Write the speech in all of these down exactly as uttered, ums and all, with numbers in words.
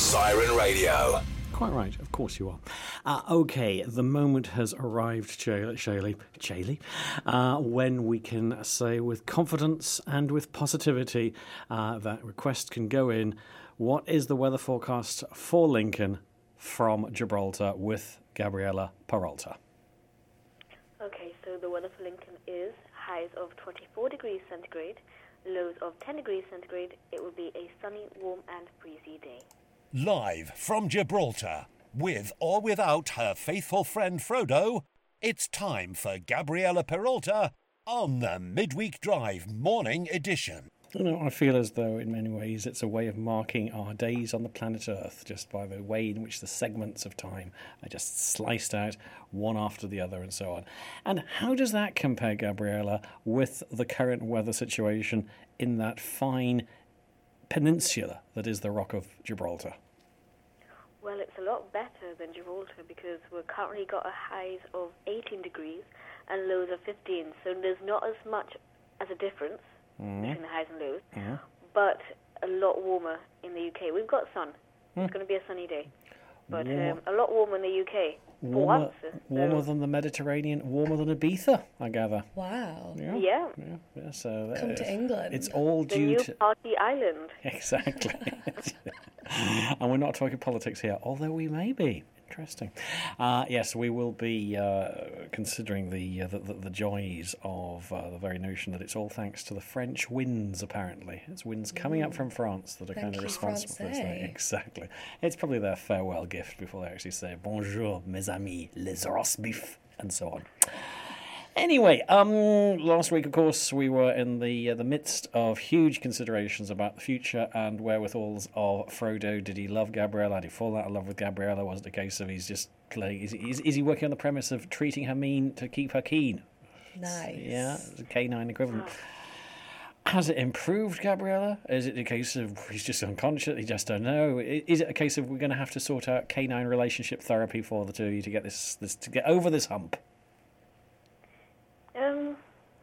Siren Radio. Quite right, of course you are. Uh, okay, the moment has arrived, Shaylee, Shaylee, uh, when we can say with confidence and with positivity uh, that request can go in. What is the weather forecast for Lincoln from Gibraltar with Gabriela Peralta? Okay, so the weather for Lincoln is highs of twenty-four degrees centigrade, lows of ten degrees centigrade. It will be a sunny, warm and breezy day. Live from Gibraltar, with or without her faithful friend Frodo, it's time for Gabriela Peralta on the Midweek Drive Morning Edition. You know, I feel as though in many ways it's a way of marking our days on the planet Earth, just by the way in which the segments of time are just sliced out one after the other and so on. And how does that compare, Gabriela, with the current weather situation in that fine peninsula that is the Rock of Gibraltar? Well, it's a lot better than Gibraltar because we've currently got a highs of eighteen degrees and lows of fifteen, so there's not as much as a difference mm. between the highs and lows, mm. but a lot warmer in the U K. We've got sun. Mm. It's going to be a sunny day, but um, a lot warmer in the U K. Warmer, once, so. warmer than the Mediterranean, warmer than Ibiza, I gather. Wow. Yeah. Yeah. yeah, yeah so Come uh, to England. It's all the due new to... party island. Exactly. And we're not talking politics here, although we may be. Interesting. Uh, yes, we will be uh, considering the, uh, the, the the joys of uh, the very notion that it's all thanks to the French winds, apparently. It's winds coming up from France that are Thank kind of you, responsible for this thing. Francais. Exactly. It's probably their farewell gift before they actually say, bonjour, mes amis, les roast beef, and so on. Anyway, um, last week, of course, we were in the uh, the midst of huge considerations about the future and wherewithals of Frodo. Did he love Gabriella? Did he fall out of love with Gabriella? Was it a case of he's just playing? Is, is, is he working on the premise of treating her mean to keep her keen? Nice. Yeah, it's a canine equivalent. Has it improved, Gabriella? Is it a case of he's just unconscious? He just don't know. Is it a case of we're going to have to sort out canine relationship therapy for the two of you to get this, this to get over this hump? Um,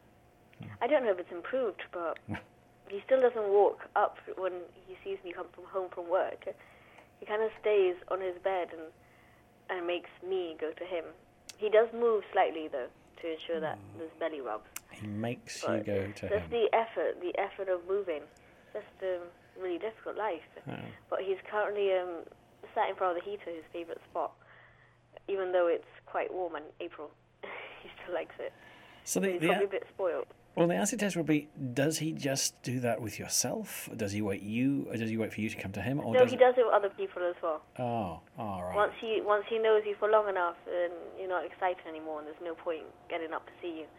I don't know if it's improved, but he still doesn't walk up when he sees me come from home from work. He kind of stays on his bed and and makes me go to him. He does move slightly, though, to ensure that there's belly rubs. He makes but you go to just him. the effort, the effort of moving. Just a really difficult life. Oh. But he's currently um, sat in front of the heater, his favourite spot, even though it's quite warm in April. He still likes it. So the, He's the, probably a bit spoiled. well, the acid test would be: does he just do that with yourself? Does he wait you? Or does he wait for you to come to him? Or No, does he it... does it with other people as well. Oh, all right. Once he once he knows you for long enough, then you're not excited anymore, and there's no point getting up to see you.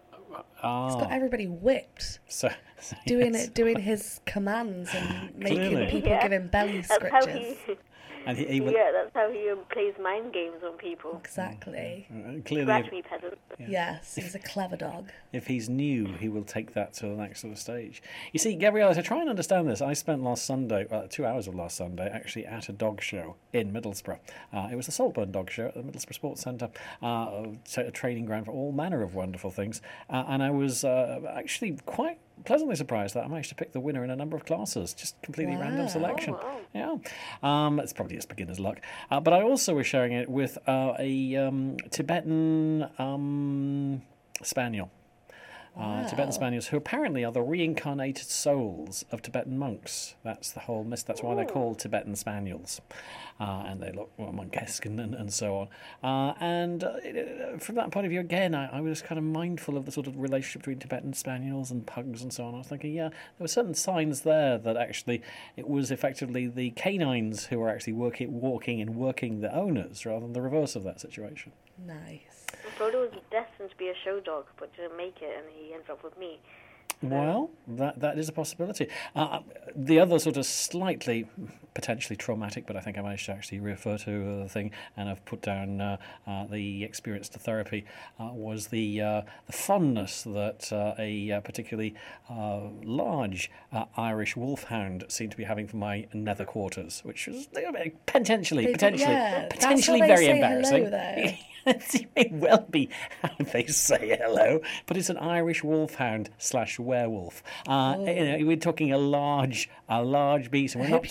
Oh. He's got everybody whipped, So, so doing yes. it, doing his commands and making Clearly. people Yeah. give him belly That's how scratches. he. And he, he will, Yeah, that's how he um, plays mind games on people. Exactly. uh, clearly, Scratch if, me, peasant. Yes, he's a clever dog. if he's new, he will take that to the next sort of stage. You see, Gabriella, to try and understand this, I spent last Sunday, well, two hours of last Sunday, actually at a dog show in Middlesbrough. Uh, it was the Saltburn Dog Show at the Middlesbrough Sports Centre, uh, a training ground for all manner of wonderful things. Uh, and I was uh, actually quite pleasantly surprised that I managed to pick the winner in a number of classes, just completely Wow. random selection. Oh, wow. Yeah, um, it's probably just beginner's luck. Uh, but I also was sharing it with uh, a um, Tibetan um, spaniel. Uh, Tibetan Spaniels, who apparently are the reincarnated souls of Tibetan monks. That's the whole myth. That's why they're called Tibetan Spaniels. Uh, and they look well, monkesque and, and, and so on. Uh, and uh, from that point of view, again, I, I was kind of mindful of the sort of relationship between Tibetan Spaniels and pugs and so on. I was thinking, yeah, there were certain signs there that actually it was effectively the canines who were actually working, walking and working the owners rather than the reverse of that situation. Nice. Frodo was destined to be a show dog, but didn't make it, and he ended up with me. Well, that that is a possibility. Uh, the other sort of slightly, potentially traumatic, but I think I managed to actually refer to the thing, and I've put down uh, uh, the experience to therapy, uh, was the uh, the fondness that uh, a uh, particularly uh, large uh, Irish wolfhound seemed to be having for my nether quarters, which was potentially, They do- potentially, yeah, that's potentially how they very say embarrassing. hello, though. It may well be how they say hello, but it's an Irish wolfhound slash werewolf. Uh, you know, we're talking a large, a large beast. And I we're hope not, you ran away.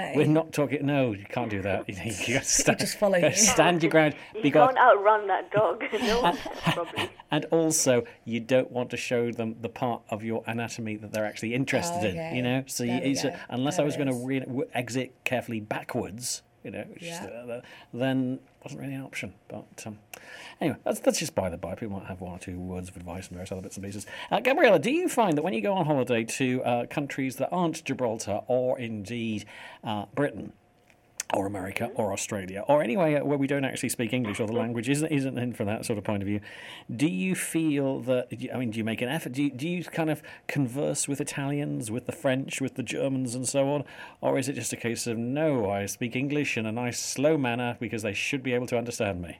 way. We're not talking. No, you can't do that. You, you got to stand, just follow gotta you. stand your ground. You Because, can't outrun that dog. No one can, probably. and also, you don't want to show them the part of your anatomy that they're actually interested Oh, in. okay. You know, so you, There we it's, go. unless There I was it going to is. re- w- exit carefully backwards, you know, which is, Yeah. uh, then wasn't really an option. But um, anyway, that's, that's just by the by. People might have one or two words of advice and various other bits and pieces. Uh, Gabriella, do you find that when you go on holiday to uh, countries that aren't Gibraltar or indeed uh, Britain, or America, or Australia, or anywhere where we don't actually speak English, or the language isn't isn't in from that sort of point of view, do you feel that? I mean, do you make an effort? Do you, do you kind of converse with Italians, with the French, with the Germans, and so on, or is it just a case of no? I speak English in a nice slow manner because they should be able to understand me.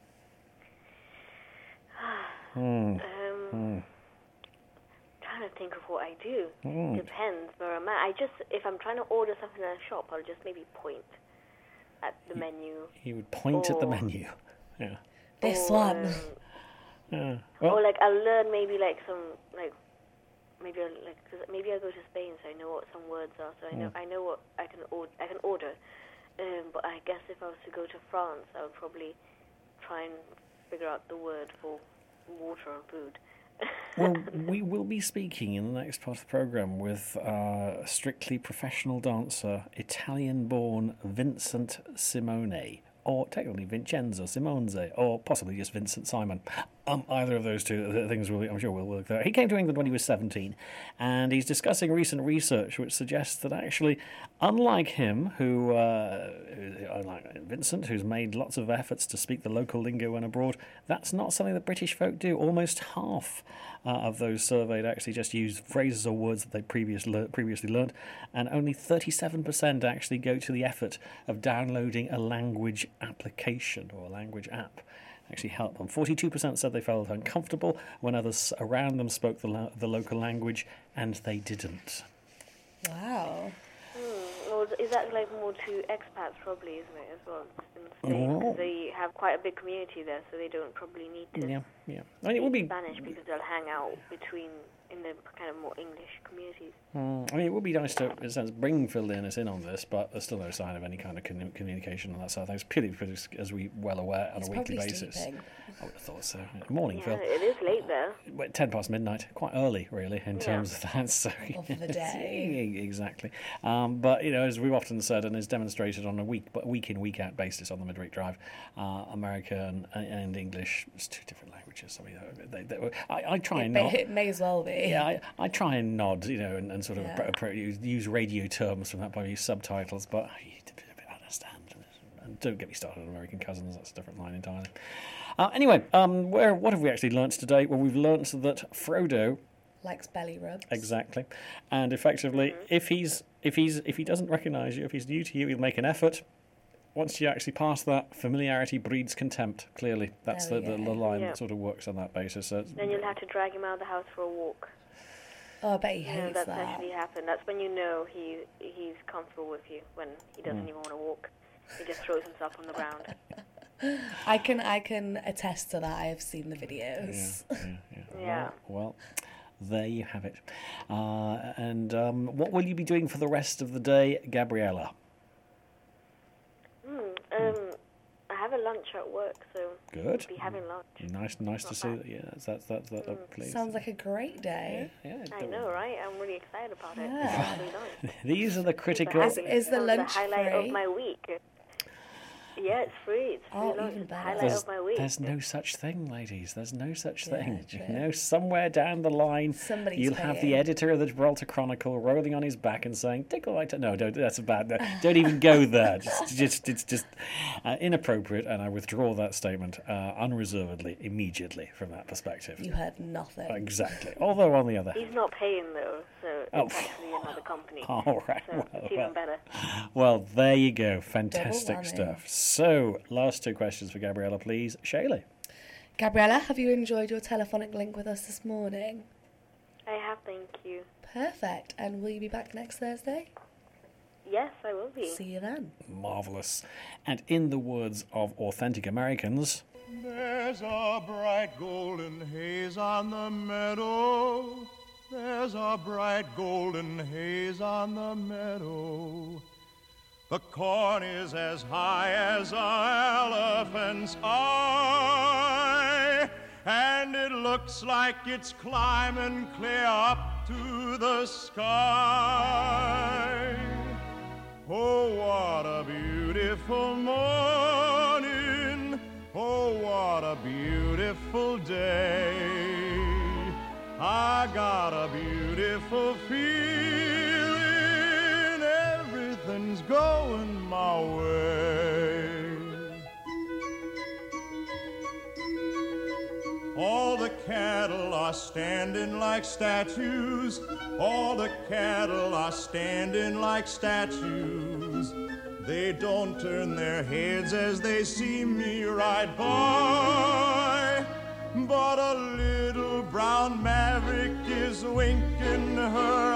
Um, Trying to think of what I do. Depends where I'm at. I just, if I'm trying to order something in a shop, I'll just maybe point at the menu. You would point at the Or- menu. Yeah. This or, one. um, Yeah. Well, or like I'll learn maybe like some like maybe I'll, like cause maybe I'll go to Spain so I know what some words are, so I know I know what I can order. I can order. Um, but I guess if I was to go to France, I would probably try and figure out the word for water and food. well, we will be speaking in the next part of the programme with uh, a strictly professional dancer, Italian-born Vincent Simone, or technically Vincenzo Simonze, or possibly just Vincent Simon. Um, either of those two th- things, will, I'm sure, will work there. He came to England when he was seventeen, and he's discussing recent research which suggests that actually, unlike him, who, uh, who- unlike Vincent, who's made lots of efforts to speak the local lingo when abroad, that's not something that British folk do. Almost half uh, of those surveyed actually just use phrases or words that they previous lear- previously learned, and only thirty-seven percent actually go to the effort of downloading a language application or a language app. Actually help them. forty-two percent said they felt uncomfortable when others around them spoke the, la- the local language, and they didn't. Wow. Hmm. Or is that like more to expats probably, isn't it, as well? In the States, Oh. 'cause they have quite a big community there, so they don't probably need to Yeah, yeah. I mean, it would be. Spanish because they'll hang out between in the kind of more English communities. Mm, I mean, it would be nice to, in a sense, bring Phil Linus in on this, but there's still no sign of any kind of commu- communication on that side of things. Purely because, as we well aware, on He's a weekly probably basis. sleeping. I would have thought so. Morning, Yeah, Phil. it is late there. Well, ten past midnight, quite early, really, in Yeah. terms of that. So Of the day. exactly. Um, but you know, as we've often said, and is demonstrated on a week, but week in week out basis on the Midweek Drive, uh, American and, and English, it's two different languages. So we, they, they, I, I try and But not. it may as well be. Yeah, I, I try and nod, you know, and, and sort of Yeah. pro- pro- use, use radio terms from that point of view, subtitles, but you have to understand. And don't get me started on American cousins, that's a different line entirely. Uh, anyway, um, where what have we actually learnt today? Well, we've learnt that Frodo, Likes belly rubs. exactly, and effectively, if he's if he's if he doesn't recognise you, if he's new to you, he'll make an effort. Once you actually pass that, familiarity breeds contempt. Clearly, that's There the, we the, go. the line Yeah. that sort of works on that basis. So it's- Then you'll have to drag him out of the house for a walk. Oh, I bet he You know, hates that's that. actually happened. That's when you know he he's comfortable with you, when he doesn't even want to walk. He just throws himself on the ground. I can I can attest to that. I have seen the videos. yeah, yeah. Yeah. Well, well, there you have it. Uh, and um, what will you be doing for the rest of the day, Gabriella? Hmm. Um, I have a lunch at work, so Good. I'll be having lunch. Nice, nice to Not see bad. that. Yeah, that's that's that's that. that please. Sounds like a great day. Yeah, I know, right? I'm really excited about it. Yeah. It's really nice. these are the The critical. Is- is the um, lunch the highlight free? of my week? Yeah, it's free. It's free Oh, lunch. even It's the better. highlight There's, of my week. there's no such thing, ladies. There's no such Yeah, thing. true. You know, somewhere down the line, Somebody's you'll have the paying. editor of the Gibraltar Chronicle rolling on his back and saying, "Tickle my toe." No, don't. That's a bad. Don't even go there. Just, just it's just uh, inappropriate, and I withdraw that statement uh, unreservedly, immediately from that perspective. You heard nothing. Exactly. Although on the other, He's not paying though, so Oh. it's actually another company. all right. So Well, it's even well, better. well, there you go. Fantastic whammy. stuff. So, last two questions for Gabriella, please. Shaylee. Gabriella, have you enjoyed your telephonic link with us this morning? I have, thank you. Perfect. And will you be back next Thursday? Yes, I will be. See you then. Marvellous. And in the words of authentic Americans, There's a bright golden haze on the meadow. There's a bright golden haze on the meadow. The corn is as high as an elephant's eye, and it looks like it's climbing clear up to the sky. Oh, what a beautiful morning. Oh, what a beautiful day. I got a beautiful feeling. Everything's going my way. All the cattle are standing like statues. All the cattle are standing like statues. They don't turn their heads as they see me ride by. But a little brown maverick is winking her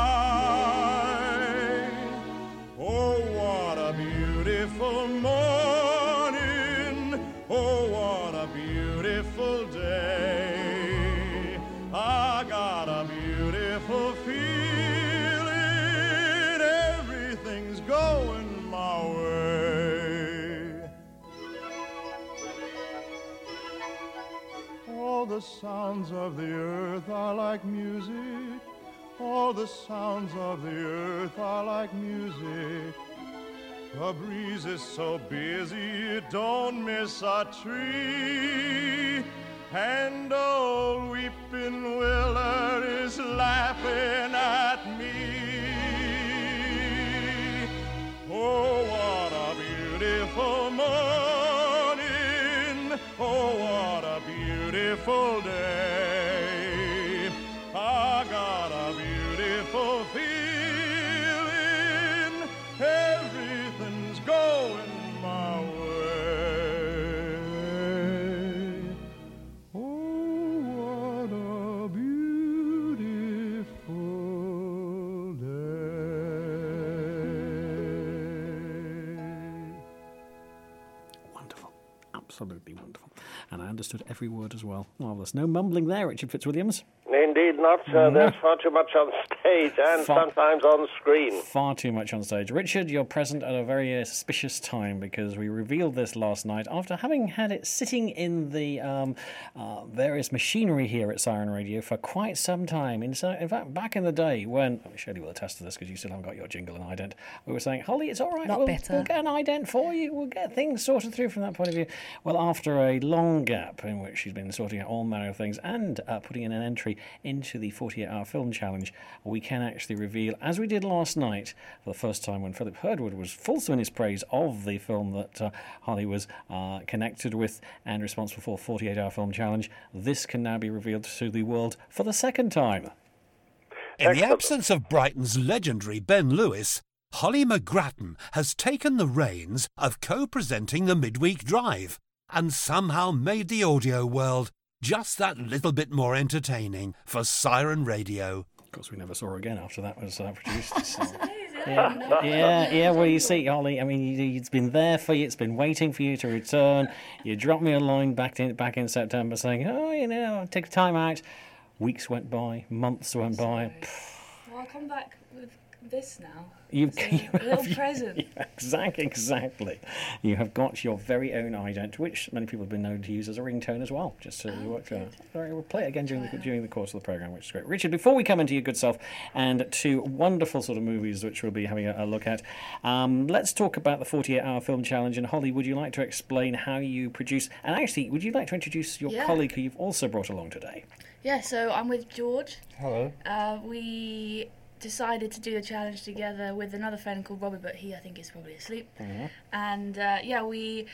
eye. Oh, what a beautiful morning. Oh, what a beautiful day. I got a beautiful feeling. Everything's going my way. All the sounds of the earth are like music. All the sounds of the earth are like music. The breeze is so busy it don't miss a tree. And old weeping willow is laughing at me. Oh, what a beautiful morning. Oh, what a beautiful day. I got a beautiful feeling. Everything's going my way. Oh, what a beautiful day. Wonderful. Absolutely wonderful. And I understood every word as well. Marvellous. No mumbling there, Richard Fitzwilliams. Indeed not, sir. No. There's far too much on stage and Far- sometimes on screen. Far too much on stage. Richard, you're present at a very uh, suspicious time because we revealed this last night after having had it sitting in the um, uh, various machinery here at Siren Radio for quite some time. In, so, in fact, back in the day when, oh, Shirley will attest to this because you still haven't got your jingle and ident, we were saying, Holly, it's all right. Not we'll, bitter. we'll get an ident for you. We'll get things sorted through from that point of view. Well, after a long gap in which she's been sorting out all manner of things and uh, putting in an entry into the forty-eight hour film challenge, we can actually reveal, as we did last night for the first time when Philip Herdwood was fulsome in his praise of the film that uh, Holly was uh, connected with and responsible for forty-eight hour film challenge, this can now be revealed to the world for the second time. In the absence of Brighton's legendary Ben Lewis, Holly McGrattan has taken the reins of co-presenting the Midweek Drive and somehow made the audio world just that little bit more entertaining for Siren Radio. Of course, we never saw her again after that was uh, produced. So. Yeah, yeah, yeah. Well, you see, Holly, I mean, you- it's been there for you. It's been waiting for you to return. You dropped me a line back in back in September saying, "Oh, you know, I'll take time out." Weeks went by, months went by. Well, I'll come back with this now. You, It's a you little have- present. Yeah, exactly, exactly. You have got your very own ident, which many people have been known to use as a ringtone as well. Just to Oh, work good. Sorry, we'll play it again during the, during the course of the program, which is great. Richard, before we come into your good self and two wonderful sort of movies which we'll be having a, a look at, um, let's talk about the forty-eight hour film challenge. And Holly, would you like to explain how you produce? And actually, would you like to introduce your Yeah. colleague who you've also brought along today? Yeah, so I'm with George. Hello. Uh, we decided to do the challenge together with another friend called Robbie, but he, I think, is probably asleep. Mm-hmm. And uh, yeah, we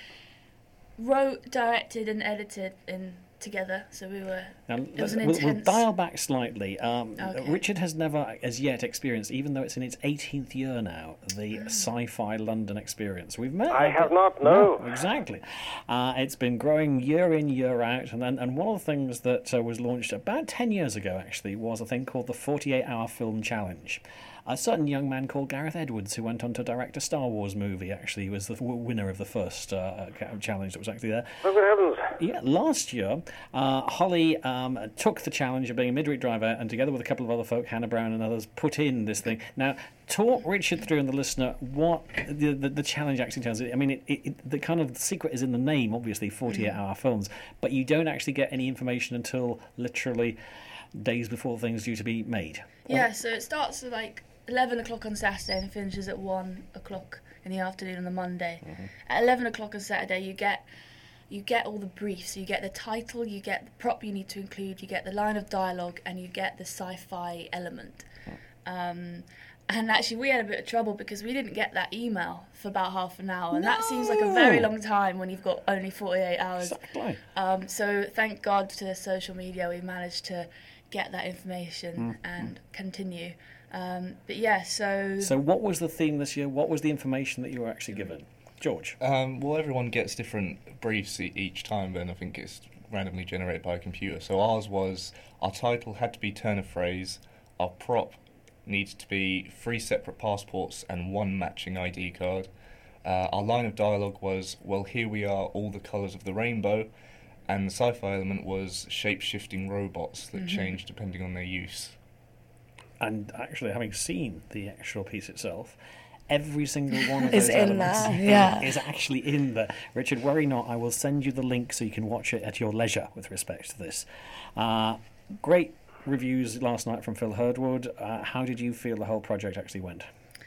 wrote, directed, and edited in together. So we were. Now, It was an we'll, we'll intense- dial back slightly. Um, Okay. Richard has never, as yet, experienced, even though it's in its eighteenth year now, the Mm. sci-fi London experience. We've met. I have not, no. exactly. Uh, it's been growing year in, year out, and then and one of the things that uh, was launched about ten years ago, actually, was a thing called the forty-eight hour film challenge. a certain young man called Gareth Edwards, who went on to direct a Star Wars movie. Actually, he was the w- winner of the first uh, challenge that was actually there. Oh, good heavens. Yeah, last year, uh, Holly um, took the challenge of being a midweek driver, and together with a couple of other folk, Hannah Brown and others, put in this thing. Now, talk Richard through and the listener what the the, the challenge actually tells you. I mean, it, it, the kind of secret is in the name, obviously, forty-eight hour films, but you don't actually get any information until literally days before things due to be made. Yeah, so it starts at like eleven o'clock on Saturday and finishes at one o'clock in the afternoon on the Monday. Mm-hmm. At eleven o'clock on Saturday, you get you get all the briefs. You get the title, you get the prop you need to include, you get the line of dialogue, and you get the sci-fi element. Um, and actually, we had a bit of trouble because we didn't get that email for about half an hour, and no. that seems like a very long time when you've got only forty-eight hours. Exactly. Um, so thank God to social media, we managed to get that information mm. and continue. Um, but yeah, so... So what was the theme this year? What was the information that you were actually given? George? Um, well, everyone gets different briefs e- each time, then I think it's randomly generated by a computer. So ours was, our title had to be turn of phrase, our prop needs to be three separate passports and one matching I D card. Uh, our line of dialogue was, well, here we are, all the colours of the rainbow. And the sci-fi element was shape-shifting robots that mm-hmm. change depending on their use. And actually, having seen the actual piece itself, every single one of is those in elements there, yeah. is actually in there. Richard, worry not, I will send you the link so you can watch it at your leisure with respect to this. Uh, great reviews last night from Phil Herdwood. Uh, how did you feel the whole project actually went?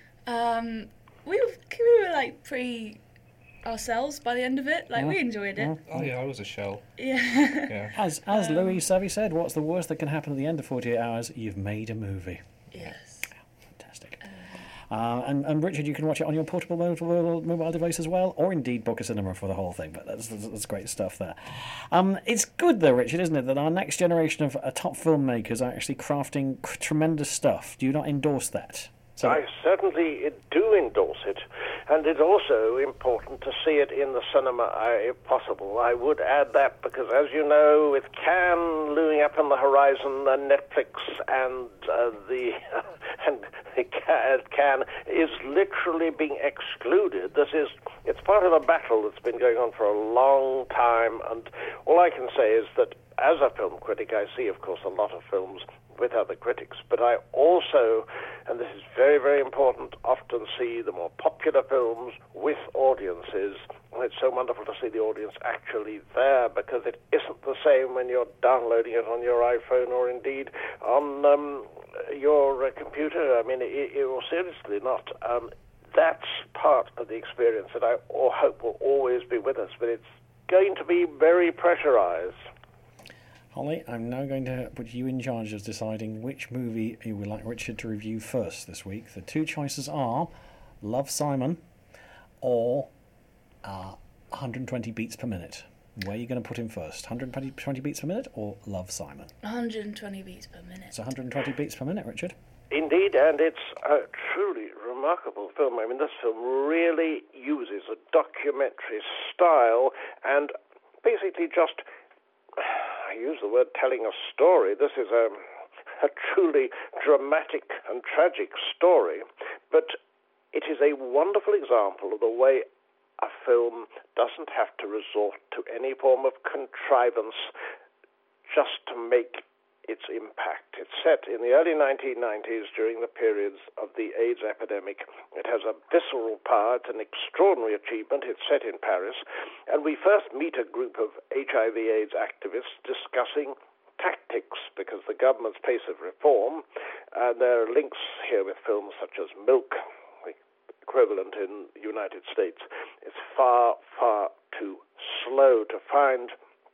Um, we were, we were like pretty... ourselves by the end of it, like yeah. we enjoyed it. Oh yeah, I was a shell. Yeah. yeah. As as um, Louis Savvy said, what's the worst that can happen at the end of forty-eight hours? You've made a movie. Yes. Yeah, fantastic. Um, uh, and and Richard, you can watch it on your portable mobile, mobile device as well, or indeed book a cinema for the whole thing. But that's that's, that's great stuff there. Um, it's good though, Richard, isn't it, that our next generation of uh, top filmmakers are actually crafting tremendous stuff. Do you not endorse that? So, I certainly do endorse it, and it's also important to see it in the cinema if possible. I would add that because, as you know, with Cannes looming up on the horizon, and Netflix and uh, the and the Cannes is literally being excluded. This is it's part of a battle that's been going on for a long time, and all I can say is that as a film critic, I see, of course, a lot of films with other critics, but I also, and this is very, very important, often see the more popular films with audiences, and it's so wonderful to see the audience actually there, because it isn't the same when you're downloading it on your iPhone or indeed on um, your uh, computer. I mean, it, it will seriously not. Um, that's part of the experience that I hope will always be with us, but it's going to be very pressurized. Holly, I'm now going to put you in charge of deciding which movie you would like Richard to review first this week. The two choices are Love, Simon or uh, one hundred twenty beats per minute. Where are you going to put him first? one hundred twenty beats per minute or Love, Simon? one hundred twenty beats per minute. It's one hundred twenty beats per minute, Richard. Indeed, and it's a truly remarkable film. I mean, this film really uses a documentary style and basically just... I use the word telling a story. This is a, a truly dramatic and tragic story, but it is a wonderful example of the way a film doesn't have to resort to any form of contrivance just to make its impact. It's set in the early nineteen nineties during the periods of the AIDS epidemic. It has a visceral power. It's an extraordinary achievement. It's set in Paris. And we first meet a group of H I V AIDS activists discussing tactics because the government's pace of reform, and there are links here with films such as Milk, the equivalent in the United States. It's far, far too slow to find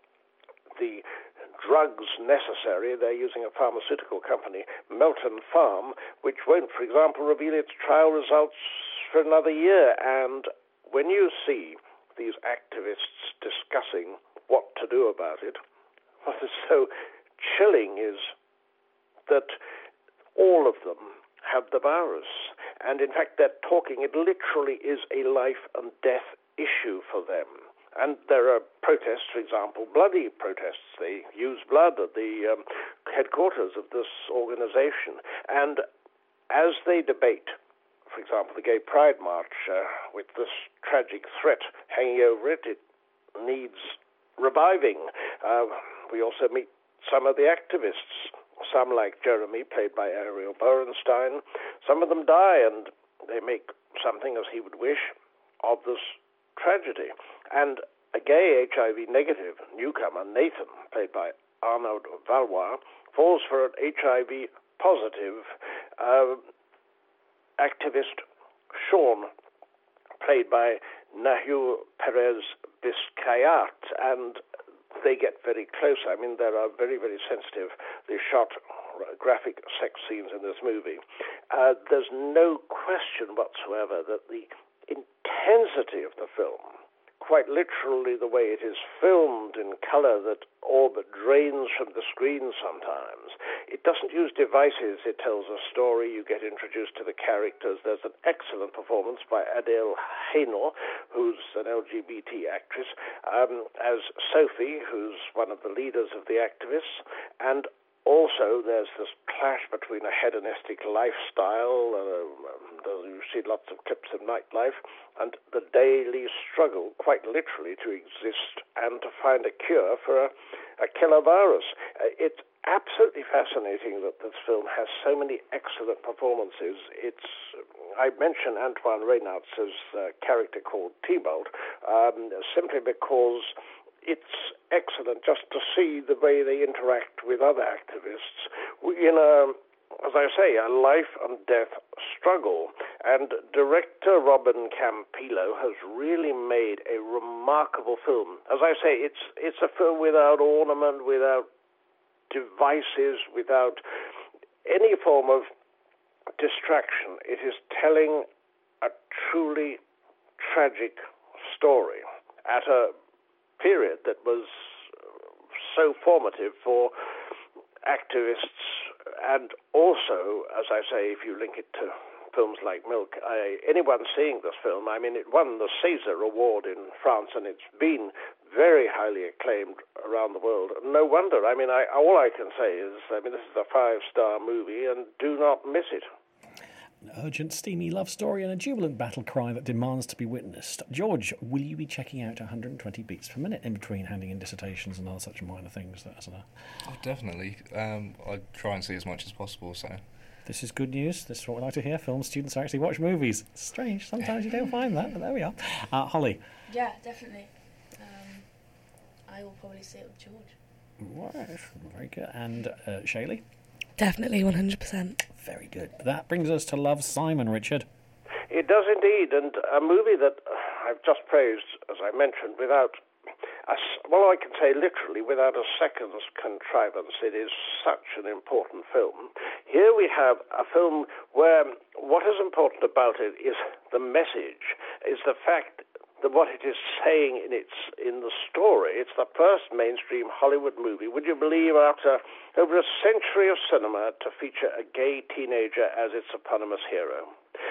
the drugs necessary. They're using a pharmaceutical company, Melton Pharm, which won't, for example, reveal its trial results for another year. And when you see these activists discussing what to do about it, what is so chilling is that all of them have the virus. And in fact, they're talking, it literally is a life and death issue for them. And there are protests, for example, bloody protests. They use blood at the um, headquarters of this organization. And as they debate, for example, the Gay Pride March, uh, with this tragic threat hanging over it, it needs reviving. Uh, we also meet some of the activists, some like Jeremy, played by Ariel Borenstein. Some of them die, and they make something, as he would wish, of this tragedy. And a gay H I V negative newcomer, Nathan, played by Arnaud Valois, falls for an H I V positive uh, activist, Sean, played by Nahu Perez Biscayat, and they get very close. I mean, there are very, very sensitively shot graphic sex scenes in this movie. Uh, there's no question whatsoever that the intensity of the film, quite literally the way it is filmed in color that all but drains from the screen sometimes. It doesn't use devices. It tells a story. You get introduced to the characters. There's an excellent performance by Adele Haenel, who's an L G B T actress, um, as Sophie, who's one of the leaders of the activists, and also, there's this clash between a hedonistic lifestyle, uh, you see lots of clips of nightlife, and the daily struggle, quite literally, to exist and to find a cure for a, a killer virus. Uh, it's absolutely fascinating that this film has so many excellent performances. It's, I mention Antoine Reynauds' uh, character called Tybalt, um, simply because it's excellent just to see the way they interact with other activists in a, as I say, a life and death struggle. And director Robin Campillo has really made a remarkable film. As I say, it's it's a film without ornament, without devices, without any form of distraction. It is telling a truly tragic story at a period that was so formative for activists, and also, as I say, if you link it to films like Milk, I, anyone seeing this film, I mean, it won the César Award in France, and it's been very highly acclaimed around the world. No wonder. I mean, I, all I can say is, I mean, this is a five-star movie, and do not miss it. An urgent, steamy love story and a jubilant battle cry that demands to be witnessed. George, will you be checking out one hundred twenty beats per minute in between handing in dissertations and other such minor things? That, a... Oh, definitely. Um, I try and see as much as possible, so... This is good news. This is what we like to hear. Film students actually watch movies. It's strange. Sometimes you don't find that, but there we are. Uh, Holly? Yeah, definitely. Um, I will probably see it with George. Right. Very good. And uh, Shaylee? Definitely, one hundred percent. Very good. That brings us to Love, Simon, Richard. It does indeed, and a movie that I've just praised, as I mentioned, without, a, well, I can say literally, without a second's contrivance. It is such an important film. Here we have a film where what is important about it is the message, is the fact that what it is saying in its in the story. It's the first mainstream Hollywood movie, would you believe, after over a century of cinema, to feature a gay teenager as its eponymous hero.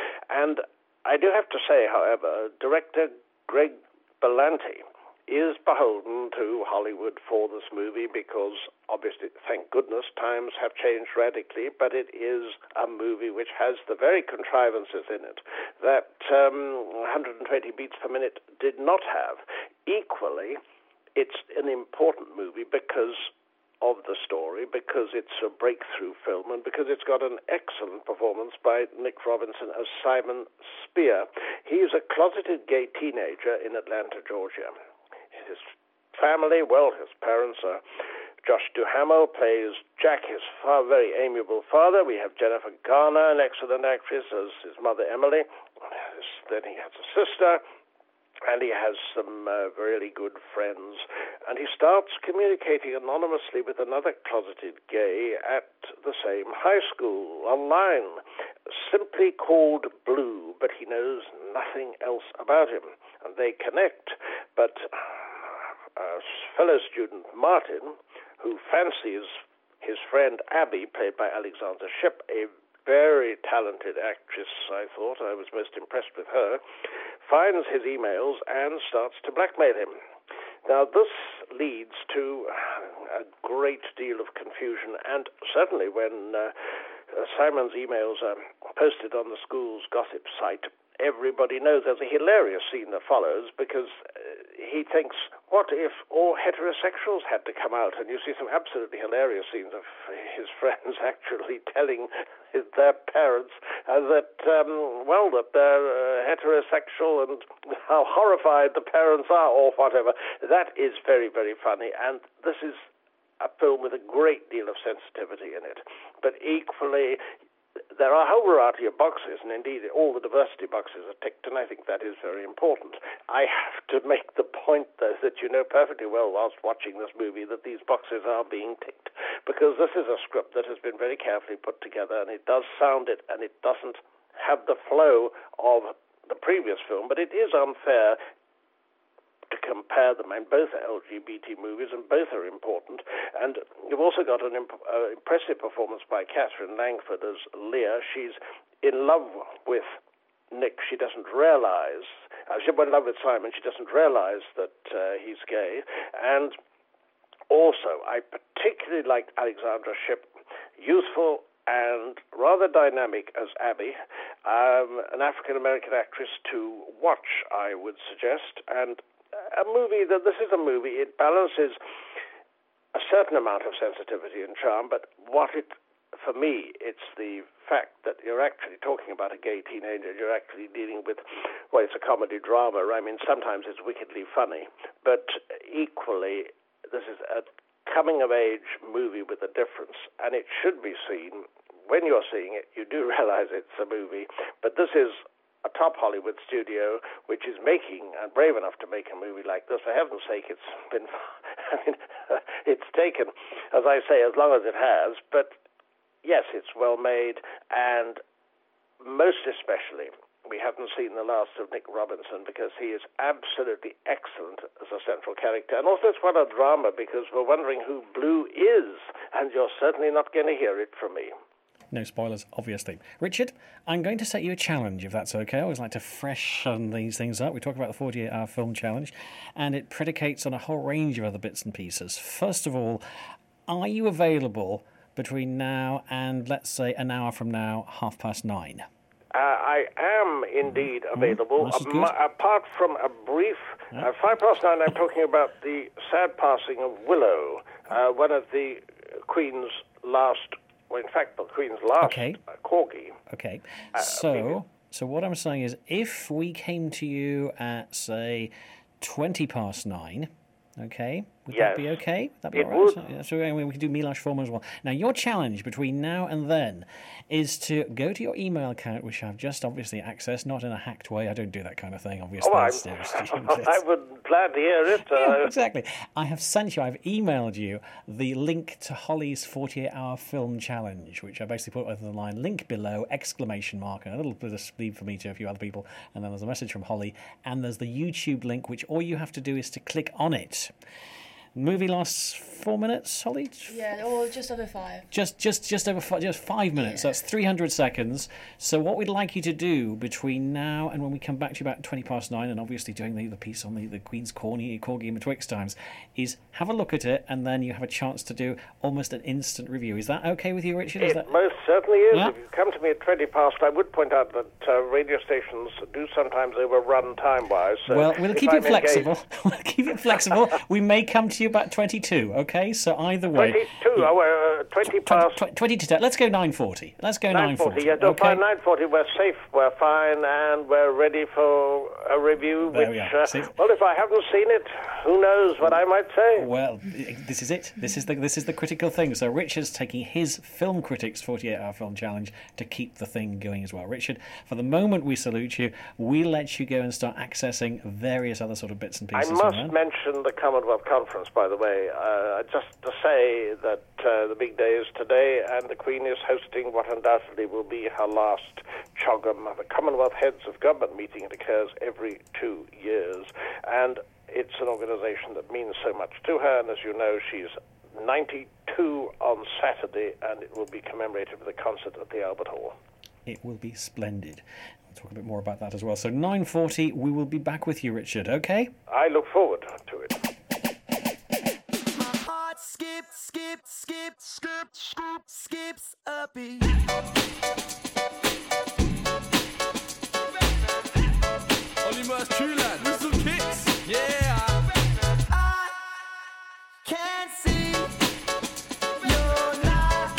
And I do have to say, however, director Greg Berlanti is beholden to Hollywood for this movie because, obviously, thank goodness, times have changed radically, but it is a movie which has the very contrivances in it that um, one hundred twenty beats per minute did not have. Equally, it's an important movie because of the story, because it's a breakthrough film, and because it's got an excellent performance by Nick Robinson as Simon Spear. He is a closeted gay teenager in Atlanta, Georgia. His family, well, his parents are... Josh Duhamel plays Jack, his far, very amiable father. We have Jennifer Garner, an excellent actress, as his mother, Emily. Then he has a sister, and he has some uh, really good friends. And he starts communicating anonymously with another closeted gay at the same high school, online, simply called Blue, but he knows nothing else about him. And they connect, but a fellow student, Martin, who fancies his friend Abby, played by Alexandra Shipp, a very talented actress, I thought. I was most impressed with her, finds his emails and starts to blackmail him. Now, this leads to a great deal of confusion, and certainly when uh, uh, Simon's emails are posted on the school's gossip site, everybody knows there's a hilarious scene that follows because uh, he thinks, what if all heterosexuals had to come out? And you see some absolutely hilarious scenes of his friends actually telling their parents uh, that, um, well, that they're uh, heterosexual and how horrified the parents are or whatever. That is very, very funny, and this is a film with a great deal of sensitivity in it. But equally, there are a whole variety of boxes, and indeed all the diversity boxes are ticked, and I think that is very important. I have to make the point, though, that you know perfectly well whilst watching this movie that these boxes are being ticked, because this is a script that has been very carefully put together, and it does sound it, and it doesn't have the flow of the previous film, but it is unfair to compare them, and both are L G B T movies, and both are important. And you've also got an imp- uh, impressive performance by Catherine Langford as Leah. She's in love with Nick. She doesn't realize, uh, she's in love with Simon. She doesn't realize that uh, he's gay. And also, I particularly liked Alexandra Shipp, youthful and rather dynamic as Abby, um, an African-American actress to watch, I would suggest, and a movie that this is a movie, it balances a certain amount of sensitivity and charm, but what it, for me, it's the fact that you're actually talking about a gay teenager, you're actually dealing with, well, it's a comedy drama. I mean, sometimes it's wickedly funny, but equally, this is a coming-of-age movie with a difference, and it should be seen. When you're seeing it, you do realize it's a movie, but this is a top Hollywood studio which is making and brave enough to make a movie like this. For heaven's sake, it's been, I mean, it's taken, as I say, as long as it has. But yes, it's well made, and most especially, we haven't seen the last of Nick Robinson because he is absolutely excellent as a central character. And also it's quite a drama because we're wondering who Blue is, and you're certainly not going to hear it from me. No spoilers, obviously. Richard, I'm going to set you a challenge, if that's okay. I always like to freshen these things up. We talk about the forty-eight hour film challenge, and it predicates on a whole range of other bits and pieces. First of all, are you available between now and, let's say, an hour from now, half past nine? Uh, I am indeed available. Mm, um, apart from a brief, yeah. uh, five past nine, I'm talking about the sad passing of Willow, uh, one of the Queen's last... Well, in fact, the Queen's last okay. uh, corgi. Okay. Uh, so, so what I'm saying is, if we came to you at, say, twenty past nine, okay, would yes. that be okay? Would that be it all right? would. So, so we can do Miloš Forman as well. Now, your challenge between now and then is to go to your email account, which I've just obviously accessed, not in a hacked way. I don't do that kind of thing, obviously. Oh, it's, it's, it's, I would glad to hear it. Uh, yeah, exactly. I have sent you, I've emailed you the link to Holly's forty-eight hour film challenge, which I basically put over the line, link below, exclamation mark, and a little bit of speed for me to a few other people, and then there's a message from Holly, and there's the YouTube link, which all you have to do is to click on it. Movie lasts four minutes, Holly? Yeah, or just over five. Just just, just over five, just five minutes. Yeah. That's three hundred seconds. So what we'd like you to do between now and when we come back to you about twenty past nine, and obviously doing the, the piece on the, the Queen's Corny, Corgi and Betwixt Times, is have a look at it, and then you have a chance to do almost an instant review. Is that okay with you, Richard? Is it that... most certainly is. Yeah? If you come to me at twenty past, I would point out that uh, radio stations do sometimes overrun time-wise. So well, we'll keep I'm it flexible. Engaged... we'll keep it flexible. We may come to you about twenty-two, okay? So either way... twenty-two, yeah. oh, uh, twenty past... twenty, twenty to ten. Let's go nine forty. Let's go nine forty. Yeah, no, okay? by nine forty we're safe, we're fine, and we're ready for a review, there which, we uh, See? well, if I haven't seen it, who knows what I might say. Well, this is it. This is the this is the critical thing. So Richard's taking his Film Critics forty-eight hour film challenge to keep the thing going as well. Richard, for the moment we salute you. We'll let you go and start accessing various other sort of bits and pieces. I must mention the Commonwealth Conference, by the way, uh, just to say that uh, the big day is today, and the Queen is hosting what undoubtedly will be her last CHOGM, the Commonwealth Heads of Government meeting. It occurs every two years, and it's an organisation that means so much to her, and as you know, she's ninety-two on Saturday, and it will be commemorated with a concert at the Albert Hall. It will be splendid. We'll talk a bit more about that as well. So nine forty, we will be back with you, Richard, okay? I look forward to it. My heart's skip, skip, skip, skip, skip, skips a beat. Only Merce True Lad with some kicks, yeah. I can't see you're not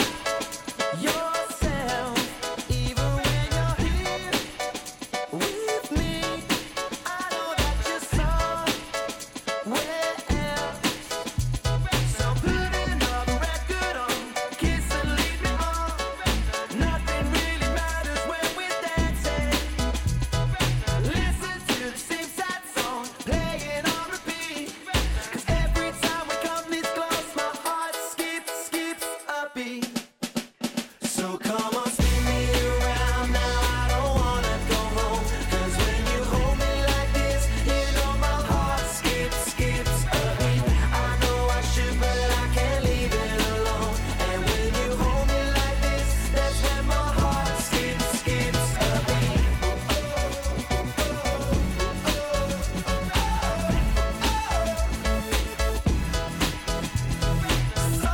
yourself, even when you're here with me. I know that you're somewhere else, so put another record on, kiss and lead me on. Nothing really matters when we're dancing. Listen to the same sad song, playing on repeat. 'Cause every time we come this close, my heart skips, skips a beat. So come on, spin me around now, I don't wanna go home. 'Cause when you hold me like this, you know my heart skips, skips a beat. I know I should, but I can't leave it alone. And when you hold me like this, that's when my heart skips, skips a beat. So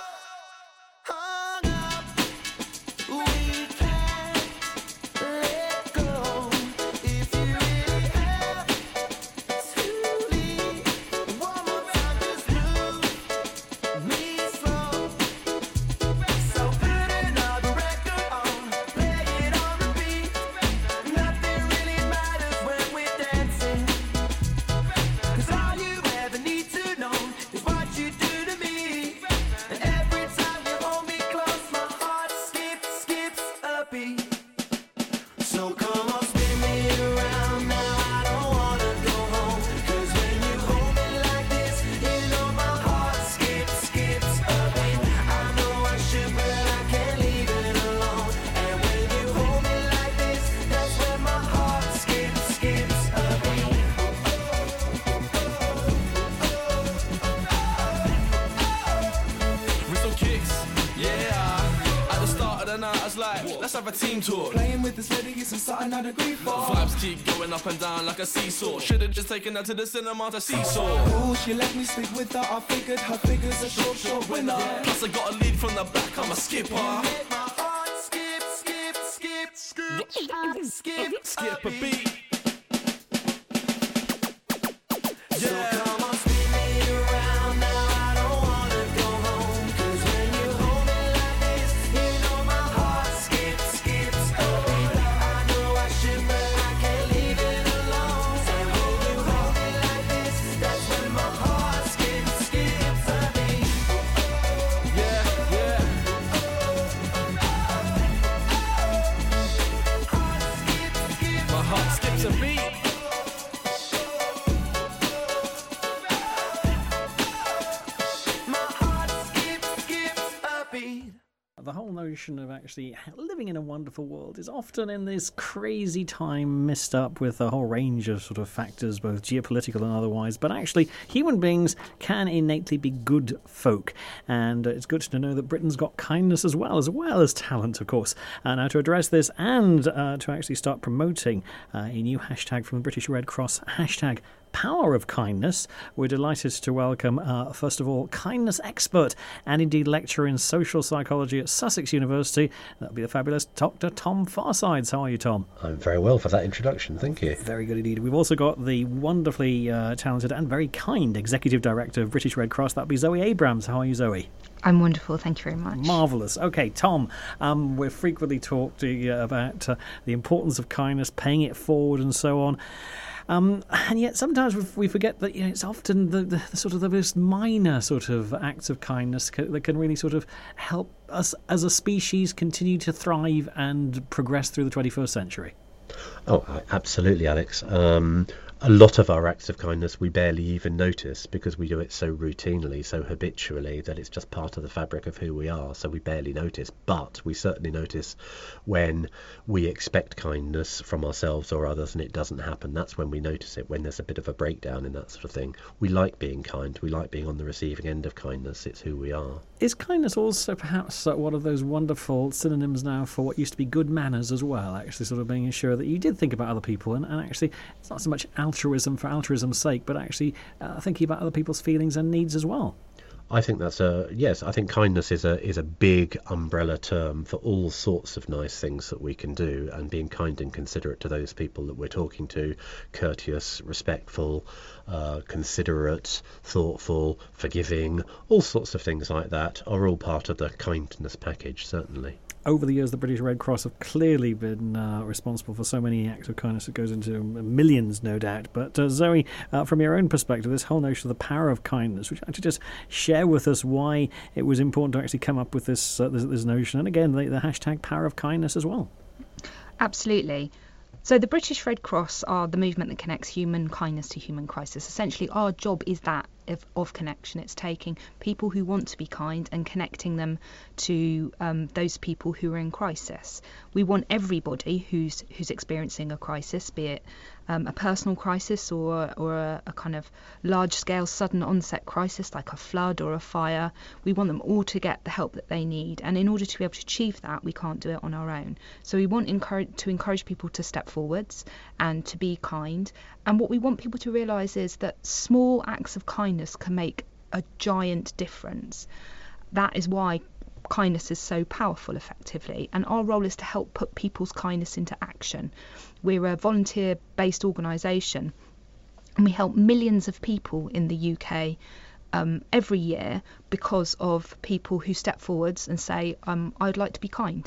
hung up, we can't let go. If you really have to leave, one more time, just move me slow. So put another record on, play it on repeat. Nothing really matters when we're dancing. 'Cause all you ever need to know is what you do to me. And every time you hold me close, my heart skips, skips a beat. So come on, spin me around now, I don't wanna go home. 'Cause when you hold me like this, you know my heart skips, skips a beat. I know I should, but I can't leave it alone. And when you hold me like this, that's when my heart skips, skips a beat. With some kicks, yeah. At the start of the night, I was like, let's have a team talk. Playing with this lady isn't something I'd agree for. Vibes keep going up and down like a seesaw. Should've just taken her to the cinema to seesaw. Oh, she let me sleep with her, I figured her figure's a short, short winner. Plus I got a lead from the back, I'm a skipper. Make my heart skip, skip, skip, skip, skip, Skip a beat. So come on, spin me around now, I don't wanna go home. 'Cause when you hold me like this, you know my heart skips, skips a beat. I know I should, but I can't leave it alone. And when you hold me like this, that's when my heart skips, skips a beat. Yeah, yeah. My heart skips a beat. My heart skips, skips a beat. The whole notion of actually living in a wonderful world is often in this crazy time messed up with a whole range of sort of factors, both geopolitical and otherwise. But actually, human beings can innately be good folk. And uh, it's good to know that Britain's got kindness as well, as well as talent, of course. Uh, now, to address this and uh, to actually start promoting uh, a new hashtag from the British Red Cross, hashtag Power of Kindness, we're delighted to welcome, uh, first of all, kindness expert and indeed lecturer in social psychology at Sussex University. That'll be the fabulous Doctor Tom Farsides. How are you, Tom? I'm very well for that introduction, thank you. Very good indeed. We've also got the wonderfully uh, talented and very kind Executive Director of British Red Cross. That'll be Zoe Abrams. How are you, Zoe? I'm wonderful, thank you very much. Marvellous. Okay, Tom, um, we've frequently talked uh, about uh, the importance of kindness, paying it forward and so on. Um, and yet sometimes we, we forget that, you know, it's often the, the, the sort of the most minor sort of acts of kindness ca- that can really sort of help us as a species continue to thrive and progress through the twenty-first century. Oh, absolutely, Alex. Um, a lot of our acts of kindness we barely even notice because we do it so routinely, so habitually, that it's just part of the fabric of who we are, so we barely notice. But we certainly notice when we expect kindness from ourselves or others and it doesn't happen. That's when we notice it, when there's a bit of a breakdown in that sort of thing. We like being kind. We like being on the receiving end of kindness. It's who we are. Is kindness also perhaps uh, one of those wonderful synonyms now for what used to be good manners as well, actually sort of being sure that you did think about other people and, and actually it's not so much altruism for altruism's sake, but actually uh, thinking about other people's feelings and needs as well? I think that's a yes. I think kindness is a is a big umbrella term for all sorts of nice things that we can do, and being kind and considerate to those people that we're talking to, courteous, respectful, uh, considerate, thoughtful, forgiving, all sorts of things like that are all part of the kindness package, certainly. Over the years, the British Red Cross have clearly been uh, responsible for so many acts of kindness. It goes into millions, no doubt. But uh, Zoe, uh, from your own perspective, this whole notion of the power of kindness, would you actually just share with us why it was important to actually come up with this uh, this, this notion, and again, the, the hashtag power of kindness as well? Absolutely. So the British Red Cross are the movement that connects human kindness to human crisis. Essentially, our job is that of, of connection. It's taking people who want to be kind and connecting them to um, those people who are in crisis. We want everybody who's who's experiencing a crisis, be it um, a personal crisis or or a, a kind of large-scale sudden onset crisis like a flood or a fire. We want them all to get the help that they need, and in order to be able to achieve that, we can't do it on our own. So we want encourage, to encourage people to step forwards and to be kind. And what we want people to realise is that small acts of kindness can make a giant difference. That is why kindness is so powerful, effectively, and our role is to help put people's kindness into action. We're a volunteer-based organisation, and we help millions of people in the U K um, every year because of people who step forwards and say, um, I'd like to be kind.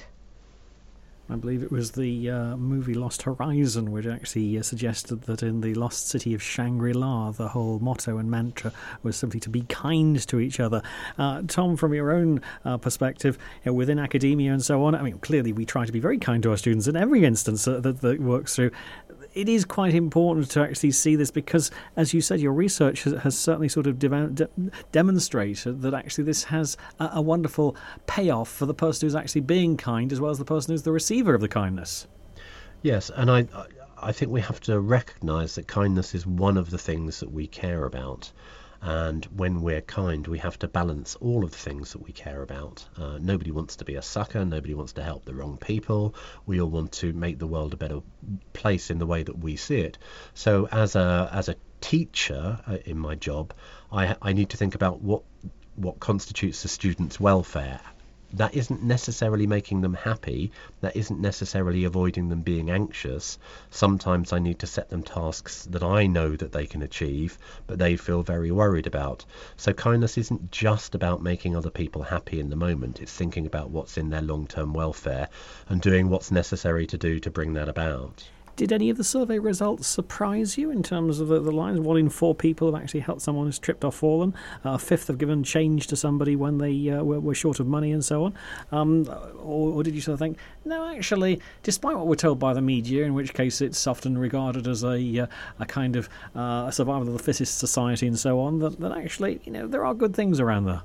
I believe it was the uh, movie Lost Horizon which actually uh, suggested that in the lost city of Shangri-La, the whole motto and mantra was simply to be kind to each other. Uh, Tom, from your own uh, perspective, you know, within academia and so on, I mean, clearly we try to be very kind to our students in every instance uh, that, that works through. It is quite important to actually see this because, as you said, your research has, has certainly sort of de- de- demonstrated that actually this has a, a wonderful payoff for the person who's actually being kind as well as the person who's the receiver of the kindness. Yes, and I I think we have to recognise that kindness is one of the things that we care about. And when we're kind, we have to balance all of the things that we care about. Uh, nobody wants to be a sucker. Nobody wants to help the wrong people. We all want to make the world a better place in the way that we see it. So as a as a teacher uh, in my job, I, I need to think about what what constitutes the student's welfare. That isn't necessarily making them happy. That isn't necessarily avoiding them being anxious. Sometimes I need to set them tasks that I know that they can achieve, but they feel very worried about. So kindness isn't just about making other people happy in the moment. It's thinking about what's in their long-term welfare and doing what's necessary to do to bring that about. Did any of the survey results surprise you in terms of the, the lines? One in four people have actually helped someone who's tripped or fallen. Uh, a fifth have given change to somebody when they uh, were, were short of money and so on. Um, or, or did you sort of think, no, actually, despite what we're told by the media, in which case it's often regarded as a uh, a kind of uh, survival of the fittest society and so on, that, that actually, you know, there are good things around there?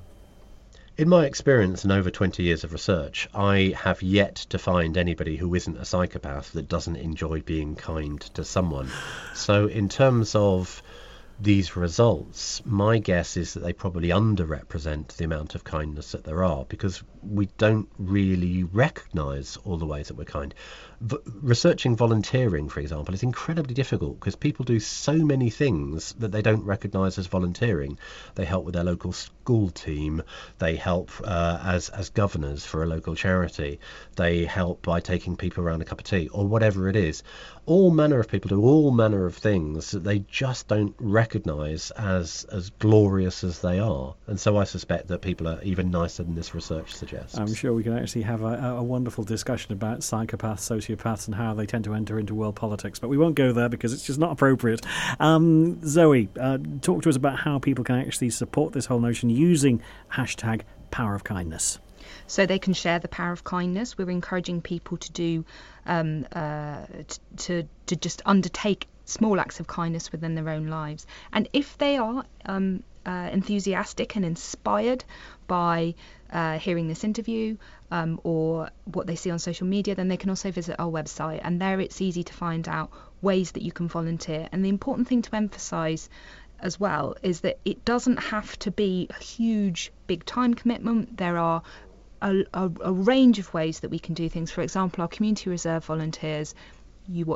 In my experience and over twenty years of research, I have yet to find anybody who isn't a psychopath that doesn't enjoy being kind to someone. So in terms of these results, my guess is that they probably underrepresent the amount of kindness that there are, because we don't really recognise all the ways that we're kind. V- researching volunteering, for example, is incredibly difficult because people do so many things that they don't recognise as volunteering. They help with their local school team, they help uh, as, as governors for a local charity, they help by taking people around a cup of tea, or whatever it is. All manner of people do all manner of things that they just don't recognise as, as glorious as they are. And so I suspect that people are even nicer than this research suggests. I'm sure we can actually have a, a wonderful discussion about psychopaths, sociopaths, and how they tend to enter into world politics, but we won't go there because it's just not appropriate. Um, Zoe, uh, talk to us about how people can actually support this whole notion using hashtag power of kindness. So they can share the power of kindness. We're encouraging people to do um, uh, t- to to just undertake small acts of kindness within their own lives. And if they are um, uh, enthusiastic and inspired by uh, hearing this interview um, or what they see on social media, then they can also visit our website. And there it's easy to find out ways that you can volunteer. And the important thing to emphasise as well is that it doesn't have to be a huge, big time commitment. There are a, a, a range of ways that we can do things. For example, our community reserve volunteers, you watch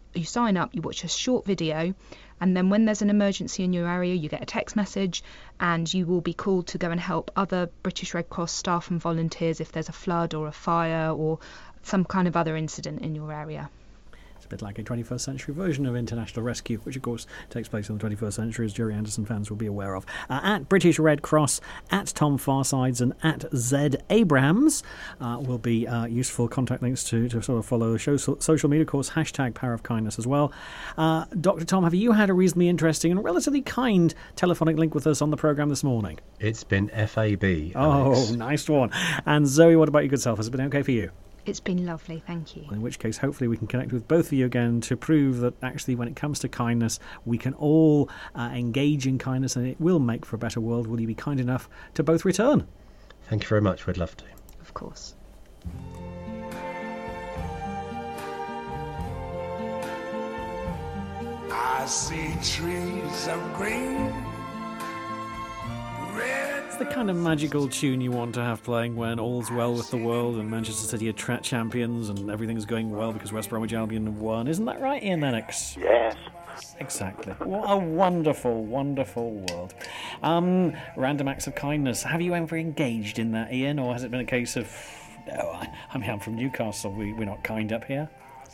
you sign up, you watch a short video, and then when there's an emergency in your area, you get a text message, and you will be called to go and help other British Red Cross staff and volunteers if there's a flood or a fire or some kind of other incident in your area. It's a bit like a twenty-first century version of International Rescue, which of course takes place in the twenty-first century, as Jerry Anderson fans will be aware of. Uh, at British Red Cross, at Tom Farsides, and at Zed Abrahams uh, will be uh, useful contact links to, to sort of follow the show, so, social media, of course, hashtag Power of Kindness as well. Uh, Doctor Tom, have you had a reasonably interesting and relatively kind telephonic link with us on the programme this morning? It's been F A B. Oh, Alex. nice one. And Zoe, what about your good self? Has it been okay for you? It's been lovely, thank you. In which case, hopefully we can connect with both of you again to prove that actually when it comes to kindness, we can all uh, engage in kindness and it will make for a better world. Will you be kind enough to both return? Thank you very much. We'd love to. Of course. I see trees of green. It's the kind of magical tune you want to have playing when all's well with the world and Manchester City are tra- champions and everything's going well because West Bromwich Albion have won. Isn't that right, Ian Lennox? Yes. Exactly. What a wonderful, wonderful world. Um, random acts of kindness. Have you ever engaged in that, Ian, or has it been a case of, no, I, I mean, I'm from Newcastle, we, we're not kind up here?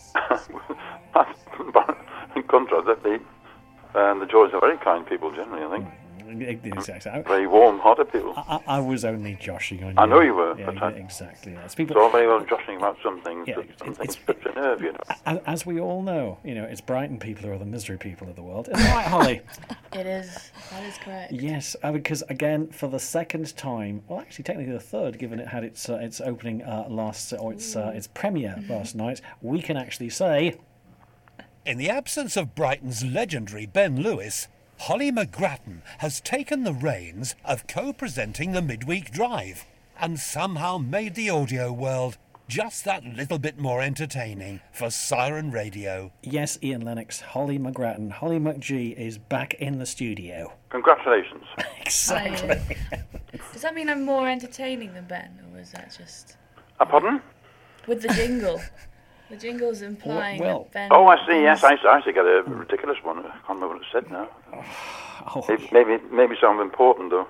But in contrast, the, um, the Georges are very kind people generally, I think. Exactly. Very warm-hearted people. I, I was only joshing on you. I know you were. Yeah, but I, exactly. Yes. People, it's all very well joshing about some things, Yeah, but it- some it's- things touch a nerve, you know. as, as we all know, you know, it's Brighton people who are the misery people of the world. Isn't that right, Holly? It is. That is correct. Yes, uh, because again, for the second time, well, actually, technically the third, given it had its uh, its opening uh, last or its uh, its premiere last night, we can actually say, In the absence of Brighton's legendary Ben Lewis, Holly McGrattan has taken the reins of co-presenting the Midweek Drive and somehow made the audio world just that little bit more entertaining for Siren Radio. yes, Ian Lennox, Holly McGrattan, Holly McGee is back in the studio. Congratulations. Exactly. Does that mean I'm more entertaining than Ben, or is that just Uh, pardon? with the jingle? The jingle's implying Well- that Ben. Oh, I see, yes, I, I actually got a ridiculous one. I can't remember what it said now. Oh, Maybe, maybe, maybe something important, though.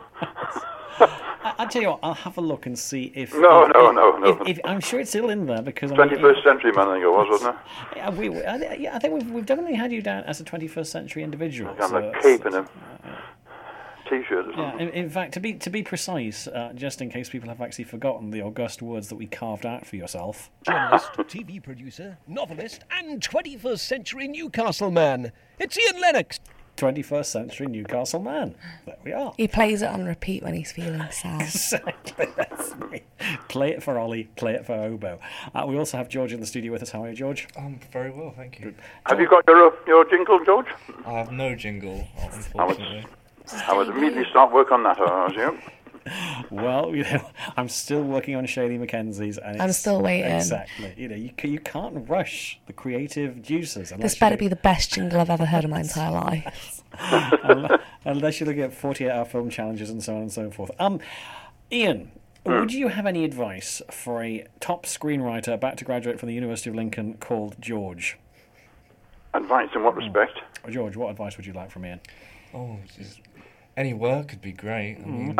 I, I tell you what, I'll have a look and see if. No, if, no, if, no, no. If, if, I'm sure it's still in there because I mean, twenty-first century man, I think it was, wasn't it? Yeah, we, we- I, thi- yeah, I think we've, we've definitely had you down as a twenty-first century individual. Got so a that's- cape and a T-shirt or Yeah, something. in, in fact, to be to be precise, uh, just in case people have actually forgotten the august words that we carved out for yourself. Journalist, T V producer, novelist, and twenty-first century Newcastle man. It's Ian Lennox. twenty-first century Newcastle man. There we are. He plays it on repeat when he's feeling sad. Exactly, that's me. Play it for Ollie, play it for Obo. Uh, we also have George in the studio with us. How are you, George? Um, very well, thank you. Have you got your, uh, your jingle, George? I have no jingle, I would, unfortunately. I would immediately start work on that, I was you. Well, you know, I'm still working on Shaylee Mackenzie's. And I'm it's- still waiting. Exactly. You know, you, ca- you can't rush the creative juices. unless This better you- be the best jingle I've ever heard in my entire life. unless, unless you're looking at forty-eight hour film challenges and so on and so forth. Um, Ian, would you have any advice for a top screenwriter about to graduate from the University of Lincoln called George? Advice in what respect? George, what advice would you like from Ian? Oh, just, any work would be great. I mean,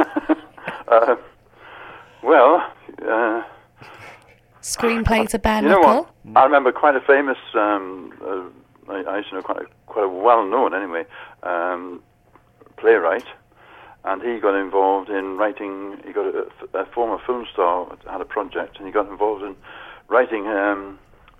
uh, well, uh, Screenplay to bare you know knuckle. what? I remember quite a famous, um, uh, I, I used to know quite a, quite a well-known, anyway, um, playwright, and he got involved in writing, he got a, a former film star, had a project, and he got involved in writing um,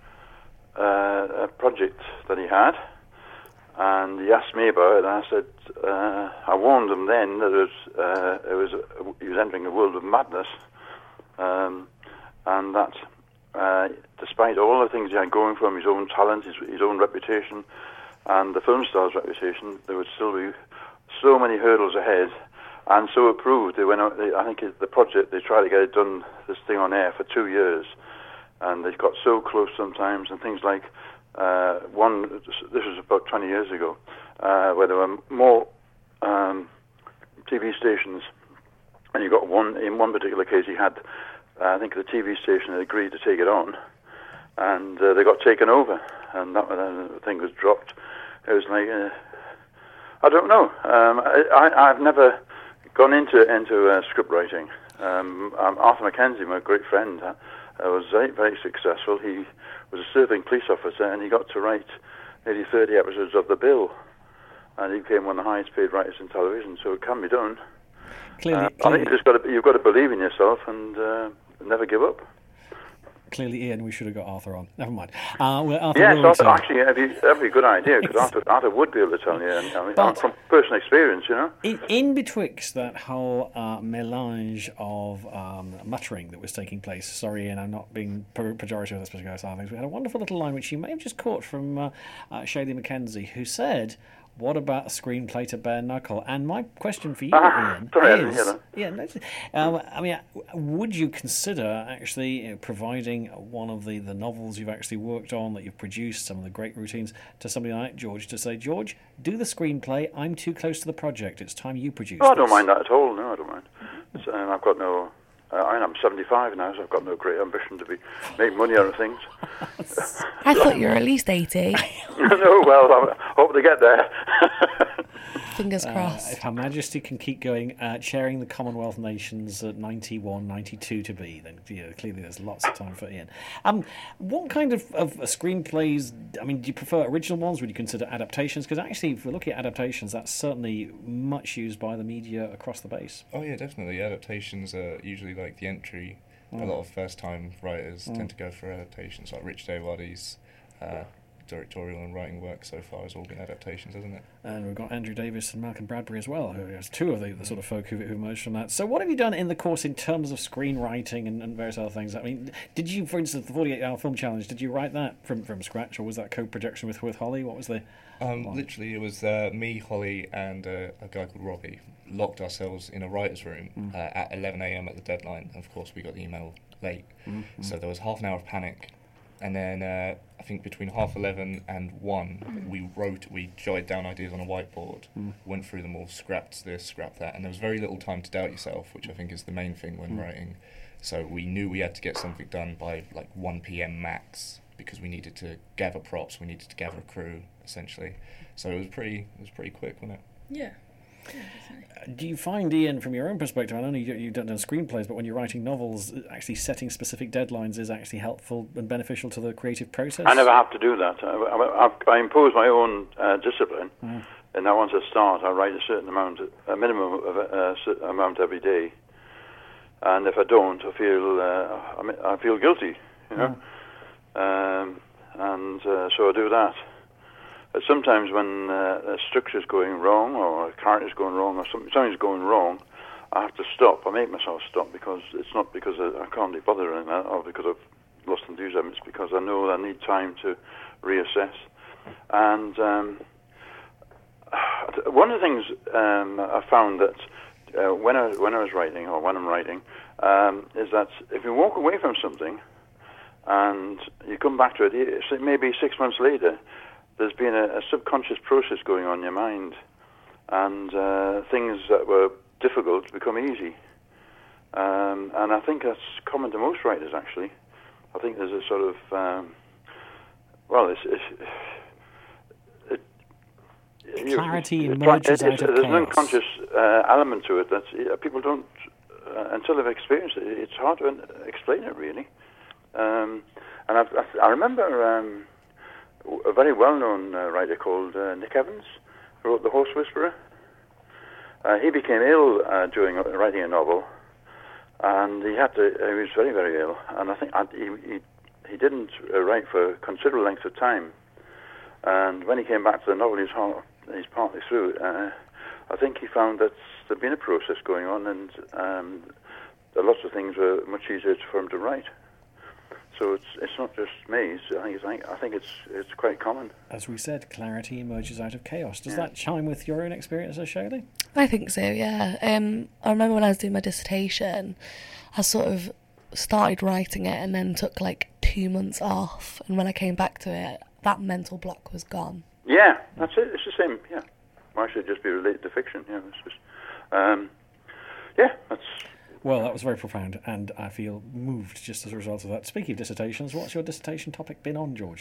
uh, a project that he had, and he asked me about it, and I said, uh, I warned him then that it was, uh, it was a, he was entering a world of madness, um, and that uh, despite all the things he had going for him, his own talent, his, his own reputation, and the film star's reputation, there would still be so many hurdles ahead, and so it proved. They went out, they, I think the project, they tried to get it done, this thing on air for two years, and they got so close sometimes, and things like uh, one, this was about twenty years ago, uh, where there were more um, T V stations, and you got one, in one particular case he had, uh, I think the T V station had agreed to take it on, and uh, they got taken over, and that uh, thing was dropped. It was like, uh, I don't know. Um, I, I, I've never gone into into uh, script writing. Um, um, Arthur Mackenzie, my great friend, uh, was very, very successful. He was a serving police officer, and he got to write nearly thirty episodes of The Bill, and he became one of the highest paid writers in television. So it can be done. Clearly, uh, clearly. I think you just got to, you've got to believe in yourself and uh, never give up. Clearly, Ian, we should have got Arthur on. Never mind. Uh, well, Arthur Yes, will Arthur, return. actually, that'd be, that'd be a good idea, because Arthur, Arthur would be able to tell you, and, I mean, But- from personal experience, you know. In, in betwixt that whole uh, melange of um, muttering that was taking place, sorry, Ian, I'm not being per- pejorative with this particular side of things, we had a wonderful little line which you may have just caught from uh, uh, Shady Mackenzie, who said, what about a screenplay to Bare Knuckle? And my question for you, Ah, Ian, sorry, I didn't is... hear that. Yeah, no, um, I mean, would you consider actually you know, providing one of the, the novels you've actually worked on, that you've produced, some of the great routines, to somebody like George, to say, George, do the screenplay, I'm too close to the project, it's time you produce Oh, I don't this." mind that at all, no, I don't mind. It's, um, I've got no... Uh, I mean, I'm seventy-five now, so I've got no great ambition to be make money out of things. I thought you were at least eighty. No, well, I hope to get there. Fingers Uh, crossed. if Her Majesty can keep going, uh, chairing the Commonwealth nations at ninety-one, ninety-two to be, then you know, clearly there's lots of time for Ian. Um, what kind of, of screenplays, I mean, do you prefer original ones? Would you consider adaptations? Because actually, if we're looking at adaptations, that's certainly much used by the media across the base. Oh yeah, definitely. Adaptations are usually like the entry. Mm. A lot of first-time writers Mm. tend to go for adaptations. Like Rich Daywaddy's uh, directorial and writing work so far has all been adaptations, hasn't it? And we've got Andrew Davis and Malcolm Bradbury as well, who has two of the, the sort of folk who, who emerged from that. So what have you done in the course in terms of screenwriting and, and various other things? I mean, did you, for instance, the forty-eight hour Film Challenge, did you write that from, from scratch, or was that co-production with, with Holly? What was the... Um, literally, it was uh, me, Holly, and uh, a guy called Robbie locked ourselves in a writer's room Mm. uh, at eleven a m at the deadline. Of course, we got the email late, Mm, so mm. there was half an hour of panic, and then uh, I think between half eleven and one, we wrote, we jotted down ideas on a whiteboard, Mm. went through them all, scrapped this, scrapped that, and there was very little time to doubt yourself, which I think is the main thing when Mm. writing. So we knew we had to get something done by like one p m max, because we needed to gather props, we needed to gather a crew, essentially. So it was pretty, it was pretty quick, wasn't it? Yeah. Do you find, Ian, from your own perspective, I know you, you've done screenplays, but when you're writing novels, actually setting specific deadlines is actually helpful and beneficial to the creative process? I never have to do that. I, I, I've- I impose my own uh, discipline, Mm. and now once I start, I write a certain amount, a minimum of a, a certain amount every day. And if I don't, I feel uh, I, mean, I feel guilty, you know. Um, and uh, so I do that. But sometimes when uh, a structure's going wrong, or a character's going wrong, or something, something's going wrong, I have to stop. I make myself stop, because it's not because I, I can't be bothered in that, or because I've lost enthusiasm. It's because I know I need time to reassess. And um, one of the things um, I found that uh, when I when I was writing, or when I'm writing, um, is that if you walk away from something and you come back to it, it's maybe six months later, there's been a, a subconscious process going on in your mind, and uh, things that were difficult become easy. Um, and I think that's common to most writers, actually. I think there's a sort of, um, well, it's... it's it, you- Clarity it's emerges like- out it's- of There's an chaos. unconscious uh, element to it that uh, people don't, uh, until they've experienced it, it's hard to un- explain it, really. Um, and I've, I, I remember um, a very well-known uh, writer called uh, Nick Evans, who wrote The Horse Whisperer. Uh, he became ill uh, during uh, writing a novel, and he had to. He was very, very ill, and I think I, he, he he didn't uh, write for a considerable length of time. And when he came back to the novel, he's ha- he's partly through. Uh, I think he found that there'd been a process going on, and um, lots of things were much easier for him to write. So it's it's not just me. It's, I think it's, I think it's it's quite common. As we said, clarity emerges out of chaos. Does Yeah. that chime with your own experiences, Shirley? I think so, yeah. Um, I remember when I was doing my dissertation, I sort of started writing it and then took like two months off. And when I came back to it, that mental block was gone. Yeah, that's it. It's the same. Yeah, why should it just be related to fiction? Yeah, it's just, um, yeah, that's. Well, that was very profound, and I feel moved just as a result of that. Speaking of dissertations, what's your dissertation topic been on, George?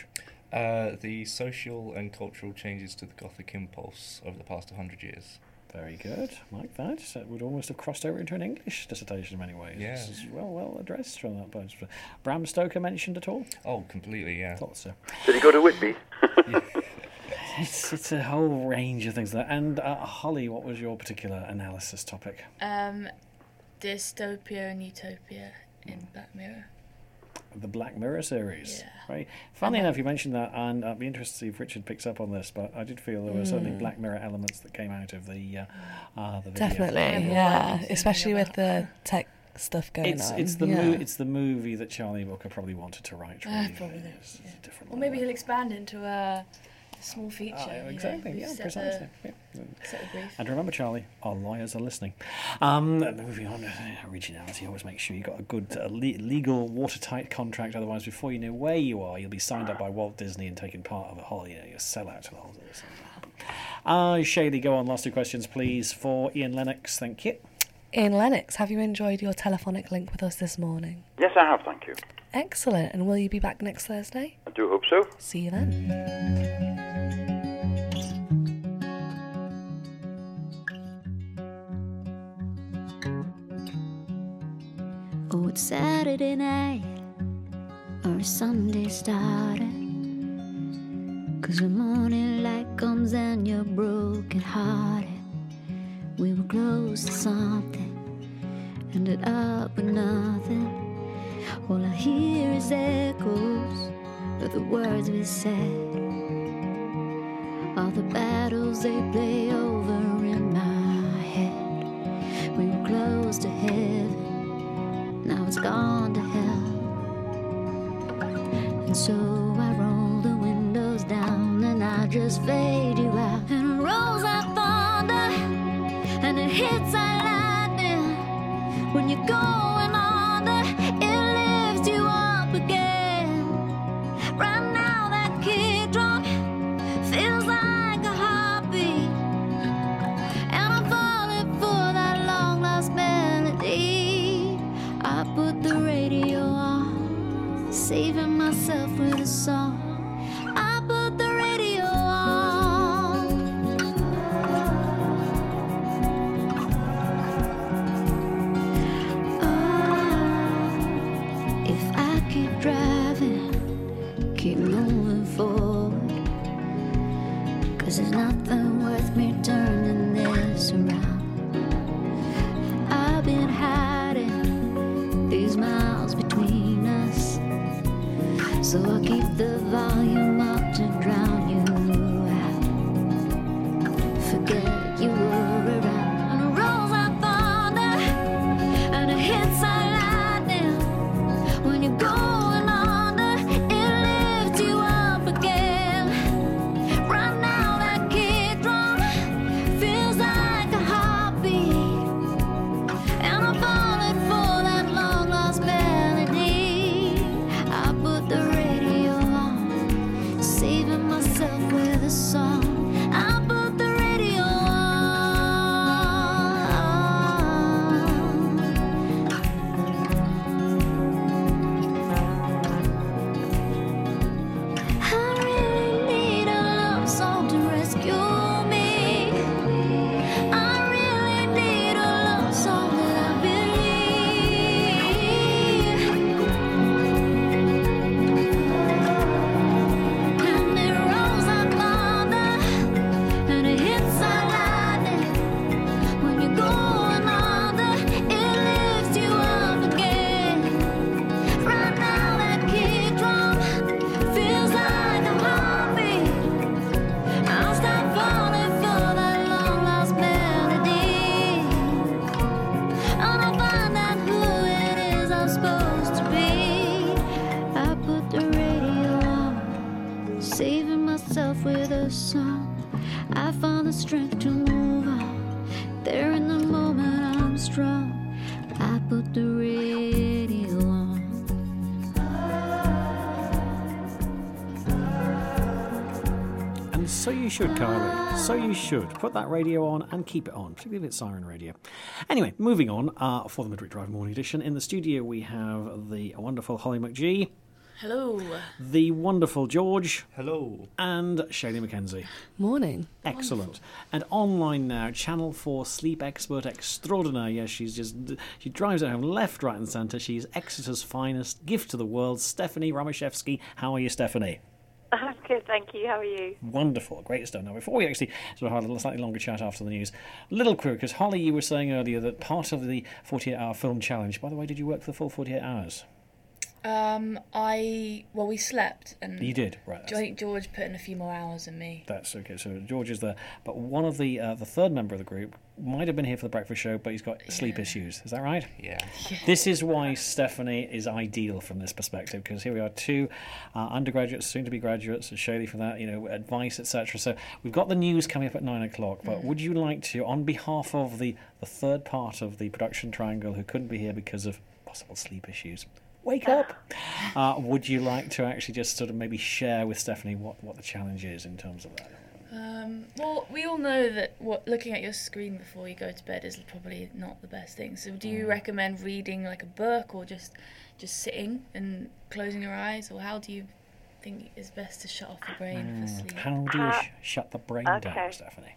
Uh, the social and cultural changes to the Gothic impulse over the past one hundred years. Very good, like that. So it would almost have crossed over into an English dissertation in many ways. Yeah. This is well, well addressed from that point. Bram Stoker mentioned at all? Oh, completely, yeah. Thought so. Did he go to Whitby? It's, it's a whole range of things there. And uh, Holly, what was your particular analysis topic? Um, dystopia and utopia in Black Mirror. The Black Mirror series. Yeah. Right. Funnily enough, you mentioned that, and I'd be interested to see if Richard picks up on this, but I did feel there were certainly Mm. Black Mirror elements that came out of the, uh, uh, the video. Definitely, yeah. Especially with the tech stuff going It's, on. it's, the yeah. mo- it's the movie that Charlie Booker probably wanted to write. Uh, Really. probably. It's a different Or maybe he'll expand into a, a small feature. Ah, you know, exactly, we've yeah, set precisely. The, Yeah. set the brief. And remember, Charlie, our lawyers are listening. Um, moving on, uh, originality. Always make sure you've got a good uh, le- legal, watertight contract. Otherwise, before you know where you are, you'll be signed up by Walt Disney and taking part of a whole, you know, you'll sell out to the whole of this. Uh, Shaylee, go on. Last two questions, please, for Ian Lennox. Thank you. Ian Lennox, have you enjoyed your telephonic link with us this morning? Yes, I have, thank you. Excellent. And will you be back next Thursday? I do hope so. See you then. Oh, it's Saturday night or Sunday started. Cause the morning light comes and you're broken hearted. We were close to something, ended up with nothing. All I hear is echoes of the words we said. All the battles they play over in my head. We were close to heaven, now it's gone to hell. And so I roll the windows down and I just fade you out. And it rolls like thunder and it hits like lightning. When you're going under, it lifts you up again. Right now that kick drum feels like a heartbeat, and I'm falling for that long lost melody. I put the radio on, saving myself with a song. I put the radio on. Oh, if I keep driving, keep moving forward, 'cause there's nothing worth me turning this around. I've been hiding these miles between us, so I keep the volume up to drown you out. Forget you were around. And it rolls like thunder and it hits like lightning. When you're going under, it lifts you up again. Right now that kick drum feels like a heartbeat, and I'm falling for that long lost melody. I put the radio on, saving myself with a song. I put the radio on. I really need a love song to rescue me. I really need a love song that I believe. And it rolls like thunder and it hits like lightning. When you're going under, it lifts you up again. Right now that kick drum feels like a heartbeat. I'll stop falling for that long lost melody, and I'll find out who it is I'm supposed to be. I put the radio on, saving myself with a song. I found the strength to move on. There in the moment I'm strong. I put the radio on. And so you should, Kylie. So you should. Put that radio on and keep it on, particularly if it's Siren Radio. Anyway, moving on uh, for the Midweek Drive Morning Edition. In the studio, we have the wonderful Holly McGee. Hello. The wonderful George. Hello. And Shelley Mackenzie. Morning. Excellent. And online now, Channel four sleep expert extraordinaire. Yes, she's just, she drives at home left, right and centre. She's Exeter's finest, gift to the world, Stephanie Romashevsky. How are you, Stephanie? I'm good, thank you. How are you? Wonderful, great stuff. Now, before we actually sort of have a slightly longer chat after the news, little quick, because Holly, you were saying earlier that part of the forty-eight hour film challenge, by the way, did you work for the full forty-eight hours? Um, I well, we slept, and You did, right. I think George put in a few more hours than me. That's okay. So George is there, but one of the uh, the third member of the group might have been here for the breakfast show, but he's got sleep issues. Is that right? Yeah. This is why Stephanie is ideal from this perspective, because here we are, two uh, undergraduates, soon to be graduates, and Shelley for that, you know, advice, et cetera. So we've got the news coming up at nine o'clock. But Mm. would you like to, on behalf of the the third part of the production triangle who couldn't be here because of possible sleep issues? Wake up! Uh, would you like to actually just sort of maybe share with Stephanie what, what the challenge is in terms of that? Um, well, we all know that what looking at your screen before you go to bed is probably not the best thing. So, do you recommend reading like a book, or just just sitting and closing your eyes, or how do you think it's best to shut off the brain for sleep? How do you Uh, sh- shut the brain okay. down, Stephanie?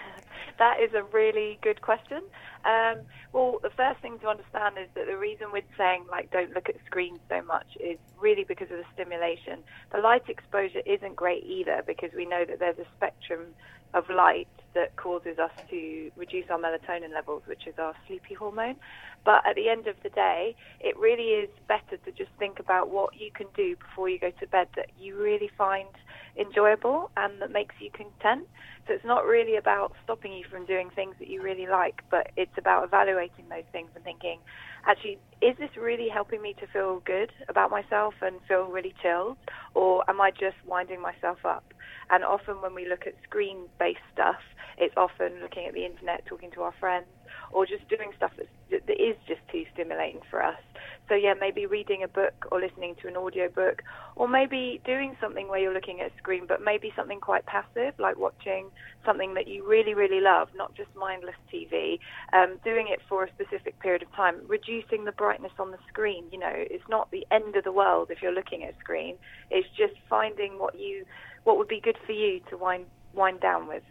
That is a really good question. Um, well, the first thing to understand is that the reason we're saying, like, don't look at screens so much is really because of the stimulation. The light exposure isn't great either, because we know that there's a spectrum of light that causes us to reduce our melatonin levels, which is our sleepy hormone. But at the end of the day, it really is better to just think about what you can do before you go to bed that you really find enjoyable and that makes you content. So it's not really about stopping you from doing things that you really like, but it's about evaluating those things and thinking, actually, is this really helping me to feel good about myself and feel really chilled, or am I just winding myself up? And often when we look at screen-based stuff, it's often looking at the internet, talking to our friends, or just doing stuff that's, that is just too stimulating for us. So yeah, maybe reading a book or listening to an audio book, or maybe doing something where you're looking at a screen, but maybe something quite passive, like watching something that you really, really love, not just mindless T V, um, doing it for a specific period of time, reducing the brightness on the screen. You know, it's not the end of the world if you're looking at a screen. It's just finding what you, what would be good for you to wind wind down with.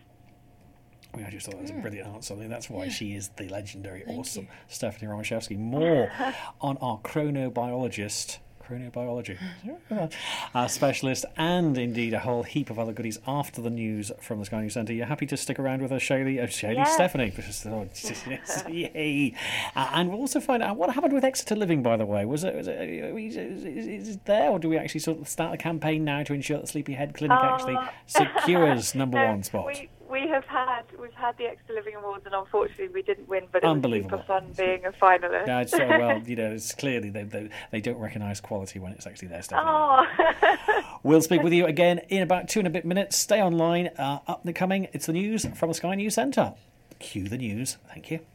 I just thought that was a Yeah. brilliant answer. I think that's why Yeah. she is the legendary, Thank awesome you. Stephanie Romashevsky. More on our chronobiologist, chronobiology uh, specialist, and indeed a whole heap of other goodies after the news from the Sky News Centre. You're happy to stick around with us, Shelley? Uh, Shelley, Yes. Stephanie. Oh, yes, yay! Uh, and we'll also find out what happened with Exeter Living. By the way, was it, was it is, is, is it there, or do we actually sort of start a campaign now to ensure that Sleepyhead Clinic Uh, actually secures number no, one spot? We, we have had we've had the Exeter Living Awards, and unfortunately we didn't win, but it was Unbelievable. super fun being a finalist. Yeah, it's sort of, well, you know, it's clearly they, they, they don't recognise quality when it's actually there, Stephanie. Oh. We'll speak with you again in about two and a bit minutes. Stay online. Uh, up and coming, it's the news from the Sky News Centre. Cue the news. Thank you.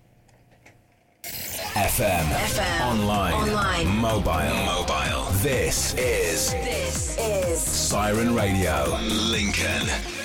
F M. F M. Online. Online. Mobile. Mobile. This is This is Siren Radio. Lincoln.